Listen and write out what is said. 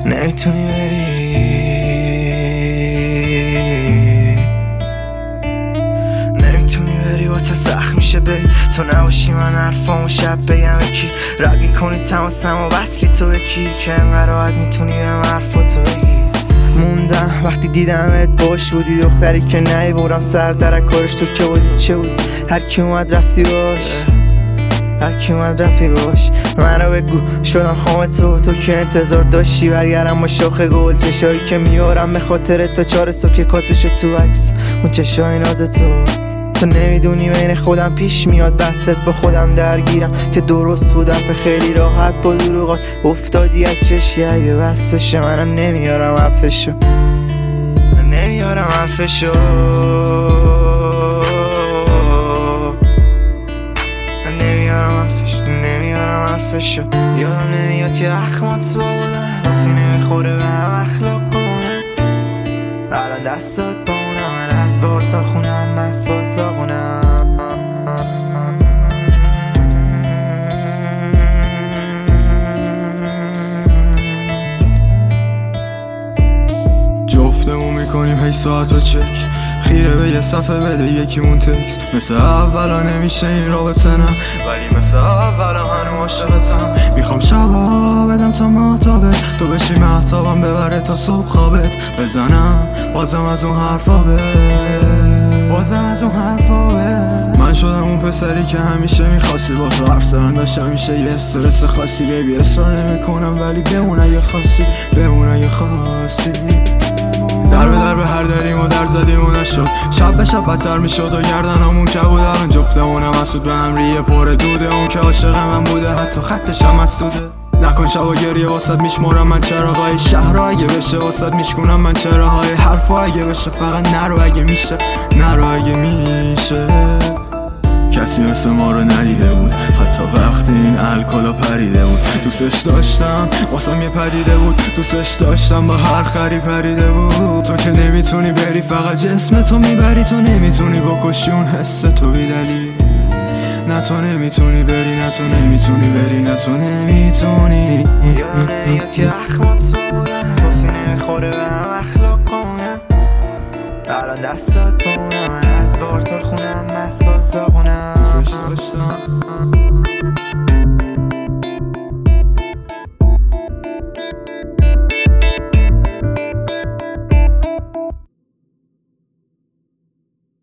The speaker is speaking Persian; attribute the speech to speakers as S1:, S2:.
S1: نمیتونی بری واسه سخت میشه بری تو نباشی من حرفامو شب بگم یکی رد میکنی تماسم و وصلی تو یکی که انقدر راحت میتونی بهم حرفاتو بگی. موندم وقتی دیدمت باش بودی دختری که نیبرم سر در کارش تو که بازی چه بود هر کی اومد رفتی باش منو بگو شدم خام تو که انتظار داشتی برگردم با شاخ گل چشایی که میارم به خاطر تا 4 صبح که کاتوشه تو عکس اون چشای ناز تو نمیدونی بین خودم پیش میاد بحثت با خودم درگیرم که درست بودم به خیلی راحت با دروغات افتادی از چشی اگه بس بشه منم نمیارم حرفشو یادم نمیاد که اخمات بودن کافی نمیخوره به هم اخلاق کنم الان دستات بونم من از بار تا خونم بس با ساقونم
S2: جفتمون میکنیم هی ساعت و چک خیره به یه صفحه بده یکیمون تکس مثل اولا نمیشه این رابطه نه ولی مثل اولا هنو عاشقتم میخوام شبا بدم تا مهتابه تو بشی مهتابم ببره تا صبح خوابت بزنم بازم از اون حرفا من شدم اون پسری که همیشه میخواستی با تو حرف زدن داشت همیشه یه استرس خاصی بیبی اصرار نمیکنم ولی بمون اگه خواستی در به هر دریم و در زدیم و نشد شب به شب بدتر میشد و گردنمون که بود الان جفتمونم مسعود به هم ریه پر دوده اون که عاشق من بوده حتی خطشم مسدوده نکن شب و گریه واسد میشمارم من چراغای شهر اگه بشه واسد میشکنم من چراهای حرفا اگه بشه فقط نرو اگه میشه کسی مثل ما رو ندیده بود حتی وقتی این الکلا پریده بود دوستش داشتم واسم یه پریده بود دوستش داشتم با هر خری پریده بود تو که نمیتونی بری فقط جسم تو میبری تو نمیتونی بکشی اون حس تو بیدلی نه تو نمیتونی بری نه تو نمیتونی
S1: یادم نمیاد که اخمات بودن کافی نمیخوره به هم اخلاق کنم الان دستات بونم من از بار تا خونم بس با ساقونم